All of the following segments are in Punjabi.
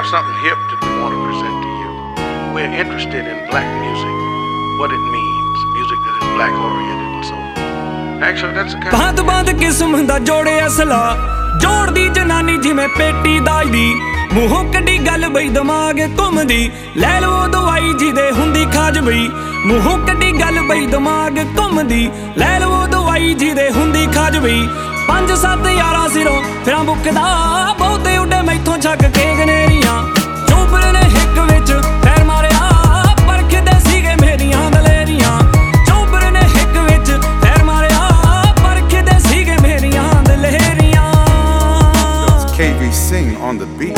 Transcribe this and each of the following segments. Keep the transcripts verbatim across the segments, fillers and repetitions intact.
have something hip that we want to present to you. We're interested in black music, what it means, music that is black oriented and so on. Actually, that's a kind of... ਬਾਤ ਬਾਤ ਕਿਸਮ ਦਾ ਜੋੜੇ ਅਸਲਾ ਜੋੜਦੀ ਜਨਾਨੀ ਜਿਵੇਂ ਪੇਟੀ ਦਾਜ ਦੀ ਮੂੰਹੋਂ ਕੱਢੀ ਗੱਲ ਬਈ ਦਿਮਾਗ ਘੁੰਮਦੀ ਲੈ ਲਵੋ ਦਵਾਈ ਜਿਹਦੇ ਹੁੰਦੀ ਖਾਜ ਬਈ ਮੂੰਹੋਂ ਕੱਢੀ ਗੱਲ ਬਈ ਦਿਮਾਗ ਘੁੰਮਦੀ ਲੈ ਲਵੋ ਦਵਾਈ ਜਿਹਦੇ ਹੁੰਦੀ ਖਾਜ ਬਈ ਪੰਜ ਸੱਤ ਯਾਰਾਂ ਸਿਰੋਂ ਫਿਰਾਂ ਬੁੱਕਦਾ ਬਹੁਤੇ ਉੱਡੇ ਮੈਥੋਂ ਛੱਕ ਕੇ ਗਨੇਰੀਆਂ ਚੋਬਰ ਨੇ ਹਿੱਕ ਵਿੱਚ ਪੈਰ ਮਾਰਿਆ ਪਰਖਦੇ ਸੀਗੇ ਮੇਰੀਆਂ ਦਲੇਰੀਆਂ ਚੋਬਰ ਨੇ ਹਿੱਕ ਵਿੱਚ ਪੈਰ ਮਾਰਿਆ ਪਰਖਦੇ ਸੀਗੇ ਮੇਰੀਆਂ ਦਲੇਰੀਆਂ K V Sing on the beat.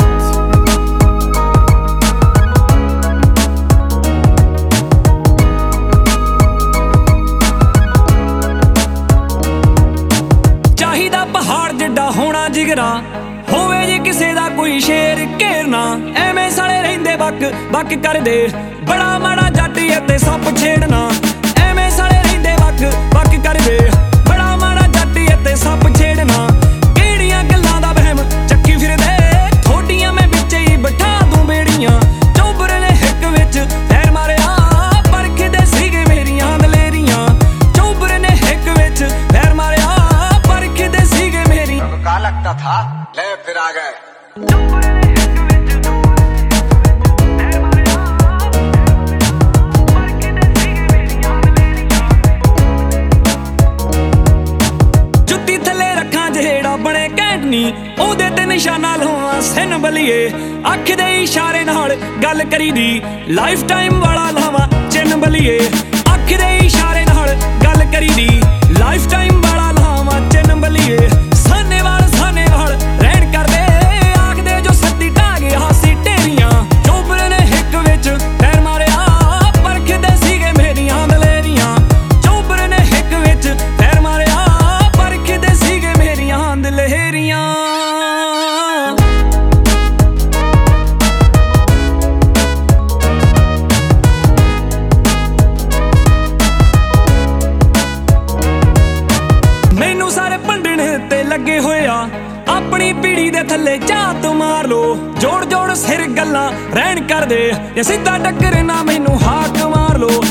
ਚਾਹੀਦਾ ਪਹਾੜ ਜਿੱਡਾ ਹੋਣਾ ਜਿਗਰਾ ਹੋਵੇ ਜੇ ਕਿਸੇ ਦਾ ਕੋਈ ਸ਼ੇਰ ਘੇਰਨਾ ਐਵੇਂ ਸਾਲੇ ਰਹਿੰਦੇ ਬੱਕ ਬੱਕ ਕਰਦੇ ਬੜਾ ਮਾੜਾ ਜੱਟ ਅਤੇ ਸੱਪ ਛੇੜਨਾ ਐਵੇਂ ਸਾਲੇ ਰਹਿੰਦੇ ਬੱਕ ਬੱਕ ਕਰਦੇ ਬੜਾ ਮਾੜਾ ਜੱਟ ਅਤੇ ਸੱਪ ਛੇੜਨਾ ਕਿਹੜੀਆਂ ਗੱਲਾਂ ਦਾ ਵਹਿਮ ਚੱਕੀ ਫਿਰਦੇ ਥੋਡੀਆਂ ਮੈਂ ਵਿੱਚ ਹੀ ਬਿਠਾ ਦੂੰ ਬੇੜੀਆਂ ਚੋਬਰ ਨੇ ਹਿੱਕ ਵਿੱਚ ਪੈਰ ਮਾਰਿਆ ਪਰਖਦੇ ਸੀਗੇ ਮੇਰੀਆਂ ਦਲੇਰੀਆਂ ਚੋਬਰ ਨੇ ਹਿੱਕ ਵਿੱਚ ਪੈਰ ਮਾਰਿਆ ਪਰਖਦੇ ਸੀਗੇ ਮੇਰੀ ਕਾ ਲੱਗਦਾ ਥਾ ਲੈ ਫਿਰ ਆ ਗਏ ਜੁੱਤੀ ਥੱਲੇ ਰੱਖਾਂ ਜਿਹੜਾ ਬਣੇ ਘੈਂਟਨੀ ਉਹਦੇ ਤੇ ਨਿਸ਼ਾਨਾ ਲਵਾਂ ਸਿਨ ਬਲੀਏ ਅੱਖ ਦੇ ਇਸ਼ਾਰੇ ਨਾਲ ਗੱਲ ਕਰੀਦੀ ਲਾਈਫ ਟਾਈਮ ਵਾਲਾ ਲਾਵਾਂ ਚਿੰਨ ਬਲੀਏ ਅੱਖ ਦੇ ਇਸ਼ਾਰੇ ਨਾਲ ਗੱਲ ਕਰੀਦੀ ਲਾਈਫ ਟਾਈਮ ਵਾਲਾ ਲਾਵਾਂ ਚਿੰਨ ਬਲੀਏ ਸਾਨੇ ਵਾਲ ਸਾਨੇ ਵਾਲ ਰਹਿਣ ਕਰਦੇ ਆਖਦੇ ਜੋ ਸੱਤੀ ਢਾਹ ਗਿਆ ਹਾਸੀ ਢੇਰੀਆਂ ਚੋਬਰ ਨੇ ਹਿੱਕ ਵਿੱਚ ਪੈਰ ਮਾਰਿਆ ਪਰਖਦੇ ਸੀਗੇ ਮੇਰੀਆਂ ਦਲੇਰੀਆਂ ਚੋਬਰ ਨੇ ਹਿੱਕ ਵਿੱਚ ਪੈਰ ਮਾਰਿਆ ਪਰਖਦੇ ਸੀਗੇ ਮੇਰੀਆਂ ਦਲੇਰੀਆਂ ਮੈਨੂੰ ਸਾਰੇ ਭੰਡਣ ਤੇ ਲੱਗੇ ਹੋਇਆ ਆਪਣੀ ਪੀੜੀ ਦੇ ਥੱਲੇ ਝਾਤ ਮਾਰ ਲੋ ਜੋੜ ਜੋੜ ਸਿਰ ਗੱਲਾਂ ਰਹਿਣ ਕਰਦੇ ਜੇ ਸਿੱਧਾ ਟੱਕਰ ਨਾ ਮੈਨੂੰ ਹਾਕ ਮਾਰ ਲੋ